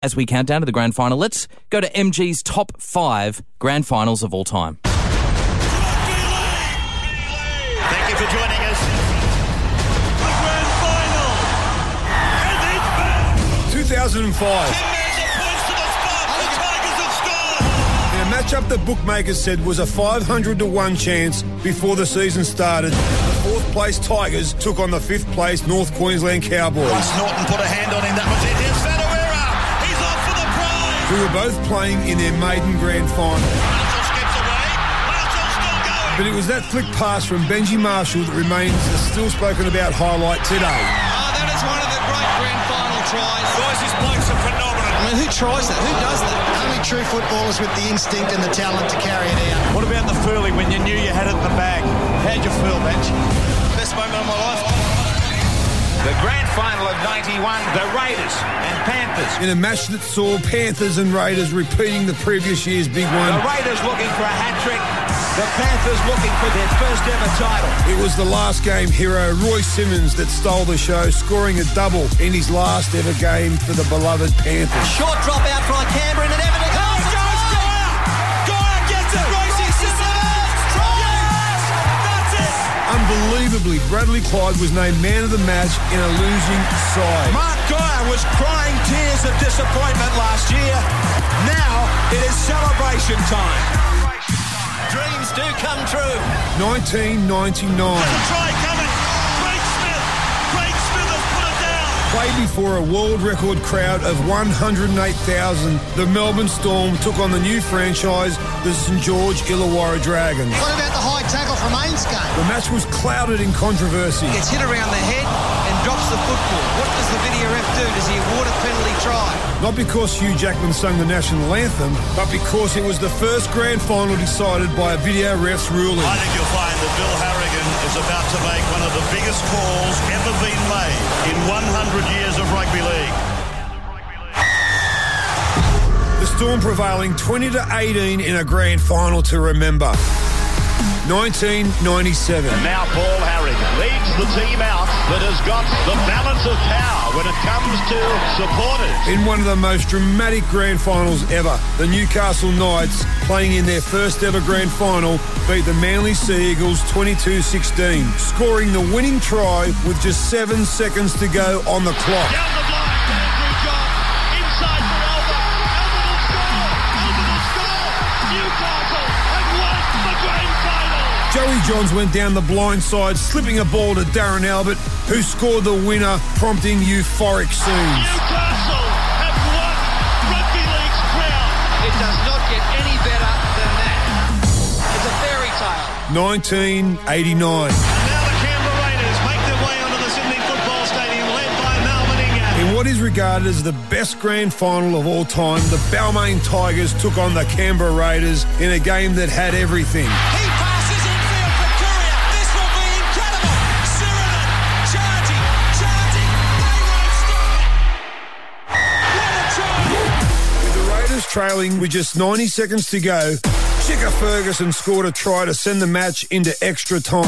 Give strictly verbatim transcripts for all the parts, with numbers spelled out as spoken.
As we count down to the grand final, let's go to M G's top five grand finals of all time. Thank you for joining us. The grand final. And it's back. two thousand five. Ten minutes of points to the spot. The Tigers have scored. In a matchup that bookmakers said was a five hundred to one chance before the season started, the fourth place Tigers took on the fifth place North Queensland Cowboys. Once Norton put a hand on him, that was it. Here's Federera. He's off for the prize. Who were both playing in their maiden grand final. Marshall skips away. Marshall's still going. But it was that flick pass from Benji Marshall that remains a still spoken about highlight today. Oh, that is one of the great grand final tries. Guys, these blokes are phenomenal. I mean, who tries that? Who does that? Only true footballers with the instinct and the talent to carry it out. What about the Furley when you knew you had it in the bag? How'd you feel, Bench? Best moment of my life. The grand final of ninety-one, the Raiders and Panthers. In a match that saw Panthers and Raiders repeating the previous year's big one. The Raiders looking for a hat-trick. The Panthers looking for their first ever title. It was the last game hero Roy Simmons that stole the show, scoring a double in his last ever game for the beloved Panthers. Short drop out from Canberra and Everton. Oh, Jones Dyer! Dyer gets it! Rosie Simmons! Yes! That's it! Unbelievably, Bradley Clyde was named man of the match in a losing side. Mark Dyer was crying tears of disappointment last year. Now it is celebration time. Dreams do come true. nineteen ninety-nine. There's a try coming. Craig Smith. Craig Smith has put it down. Played before a world record crowd of one hundred eight thousand, the Melbourne Storm took on the new franchise, the St George Illawarra Dragons. What about the high tackle from Ainscough? The match was clouded in controversy. Gets hit around the head and drops the football. What does the video ref do? Does he award a penalty try? Not because Hugh Jackman sung the national anthem, but because it was the first grand final decided by a video ref's ruling. I think you'll find that Bill Harrigan is about to make one of the biggest calls ever been made in one hundred years of rugby league. The Storm prevailing twenty to eighteen in a grand final to remember. nineteen ninety-seven. Now Paul Harrigan leads the team out that has got the balance of power when it comes to supporters. In one of the most dramatic grand finals ever, the Newcastle Knights, playing in their first ever grand final, beat the Manly Sea Eagles twenty-two sixteen, scoring the winning try with just seven seconds to go on the clock. Down the block, Andrew John, inside for Elba. Elba will score. Elba will score. Newcastle have won the grand final. Joey Johns went down the blind side, slipping a ball to Darren Albert, who scored the winner, prompting euphoric scenes. Newcastle have won rugby league's crown. It does not get any better than that. It's a fairy tale. nineteen eighty-nine. And now the Canberra Raiders make their way onto the Sydney Football Stadium, led by Melbourne Ingham. In what is regarded as the best grand final of all time, the Balmain Tigers took on the Canberra Raiders in a game that had everything. He passes infield for Courier. This will be incredible. Sirivan charging, charging. They won't stop. What a try. With the Raiders trailing with just ninety seconds to go, Chicka Ferguson scored a try to send the match into extra time.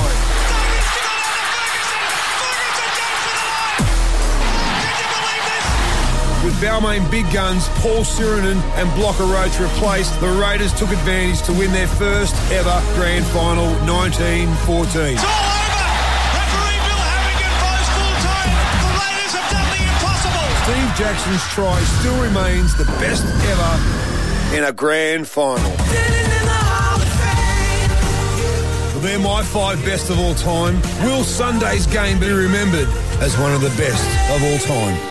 With Balmain big guns, Paul Sirenen and Blocker Roach replaced, the Raiders took advantage to win their first ever grand final, nineteen fourteen. It's all over. Referee Bill Harrigan blows full time. The Raiders have done the impossible. Steve Jackson's try still remains the best ever in a grand final. Well, they're my five best of all time. Will Sunday's game be remembered as one of the best of all time?